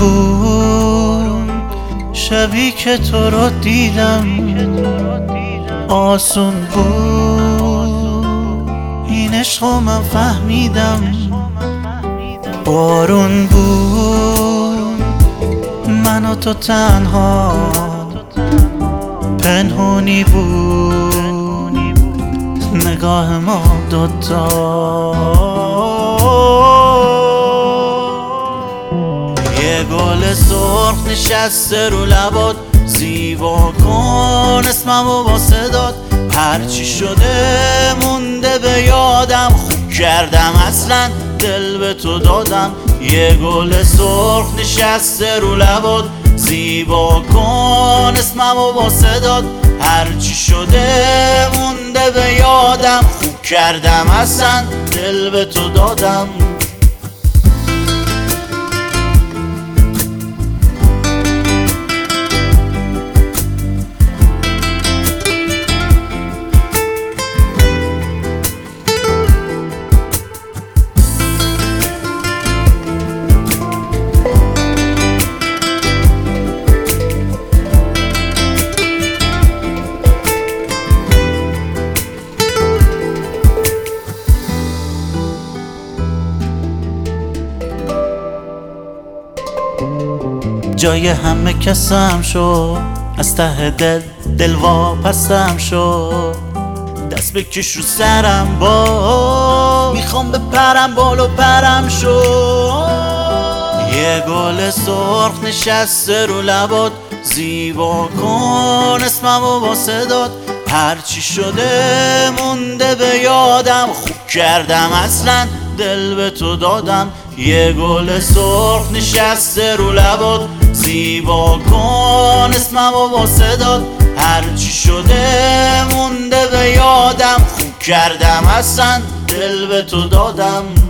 بود شبی که تو رو دیدم، آسون بود این عشقو من فهمیدم. بارون بود من و تو تنها، پنهونی بود نگاه ما دوتا. یه گل سرخ نشسته رو لبات، زیبا کن اسممو با صدات. هرچی شده مونده به یادم، خوب کردم اصلا دل به تو دادم. یه گل سرخ نشسته رو لبات، زیبا کن اسممو با صدات. هرچی شده مونده به یادم، خوب کردم اصلا دل به تو دادم. جای همه کسم شو، از ته دل واپسم شو. دست بکش رو سرم با، میخوام بپرم بالو پرم شو. یه گل سرخ نشسته رو لبات، زیبا کن اسممو با صدات. هرچی شده مونده به یادم، خوب کردم اصلا دل به تو دادم. یه گل سرخ نشسته رو لبات، زیبا کن اسممو با صدات. هرچی شده مونده به یادم، خوب کردم اصلا دل به تو دادم.